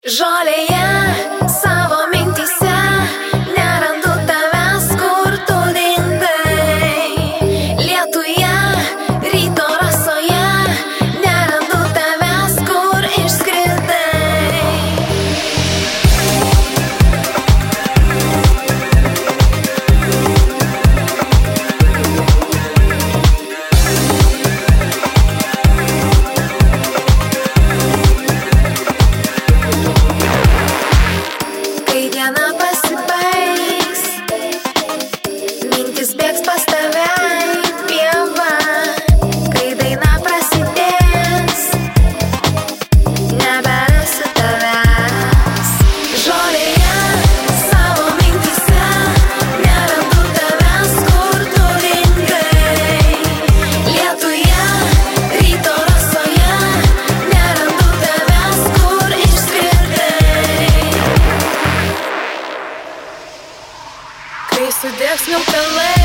Žolėje savo mintyse nerandu tavęs, kur tu dingai. Lietuje, ryto rasoje nerandu tavęs, kur išskridai. Kai diena pasibaigs, mintis bėgs pas tave į pievą. Kai daina prasidės, neberasiu tavęs. Žolėje savo mintyse nerandu tavęs, kur tu dingai. Lietuje, ryto rasoje nerandu tavęs, kur išskridai. Kai sudegs smilkalai